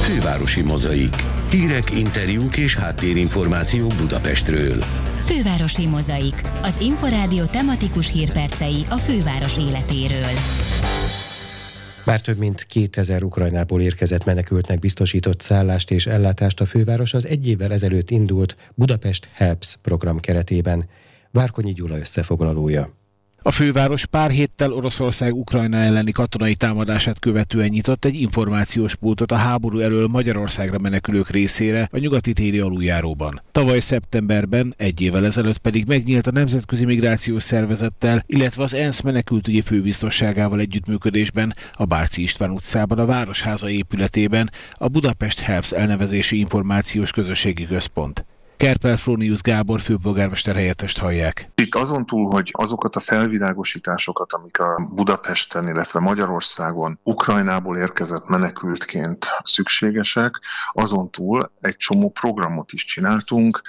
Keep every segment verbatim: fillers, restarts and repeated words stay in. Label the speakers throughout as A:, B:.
A: Fővárosi Mozaik. Hírek, interjúk és háttérinformációk Budapestről.
B: Fővárosi Mozaik. Az Inforádió tematikus hírpercei a főváros életéről.
C: Már több mint kétezer Ukrajnából érkezett menekültnek biztosított szállást és ellátást a főváros az egy évvel ezelőtt indult Budapest Helps program keretében. Várkonyi Gyula összefoglalója.
D: A főváros pár héttel Oroszország Ukrajna elleni katonai támadását követően nyitott egy információs pultot a háború elől Magyarországra menekülők részére a nyugati téri aluljáróban. Tavaly szeptemberben, egy évvel ezelőtt pedig megnyílt a Nemzetközi Migrációs Szervezettel, illetve az ENSZ menekültügyi főbiztosságával együttműködésben a Bárci István utcában a Városháza épületében a Budapest Helps elnevezési információs közösségi központ. Kerpel-Fronius Gábor főpolgármester helyettest hallják.
E: Itt azon túl, hogy azokat a felvilágosításokat, amik a Budapesten, illetve Magyarországon Ukrajnából érkezett menekültként szükségesek, azon túl egy csomó programot is csináltunk,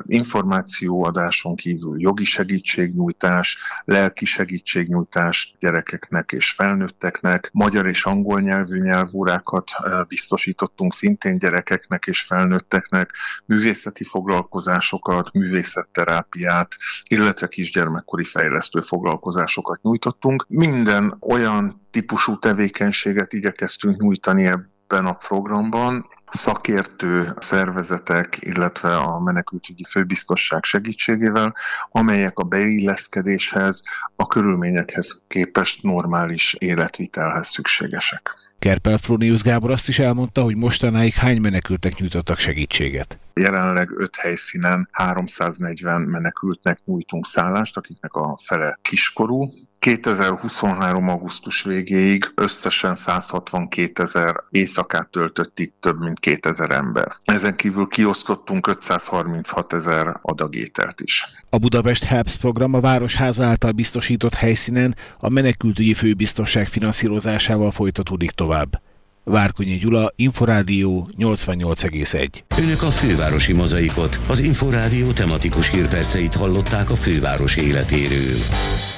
E: információadáson kívül jogi segítségnyújtás, lelki segítségnyújtás gyerekeknek és felnőtteknek, magyar és angol nyelvű nyelvórákat biztosítottunk szintén gyerekeknek és felnőtteknek, művészeti foglalkozásokat, foglalkozásokat, művészetterápiát, illetve kisgyermekkori fejlesztő foglalkozásokat nyújtottunk. Minden olyan típusú tevékenységet igyekeztünk nyújtani ebben a programban, szakértő szervezetek, illetve a menekültügyi főbiztosság segítségével, amelyek a beilleszkedéshez, a körülményekhez képest normális életvitelhez szükségesek.
D: Kerpel-Fronius Gábor azt is elmondta, hogy mostanáig hány menekültnek nyújtottak segítséget.
E: Jelenleg öt helyszínen háromszáznegyven menekültnek nyújtunk szállást, akiknek a fele kiskorú. kétezer-huszonhárom. augusztus végéig összesen száz hatvankétezer éjszakát töltött itt több mint kétezer ember. Ezen kívül kiosztottunk ötszázharminchatezer adag ételt is.
D: A Budapest Helps program a Városháza által biztosított helyszínen a menekültügyi főbiztosság finanszírozásával folytatódik tovább. Várkonyi Gyula, Inforádió nyolcvannyolc egész egy.
A: Önök a Fővárosi Mozaikot, az Inforádió tematikus hírperceit hallották a főváros életéről.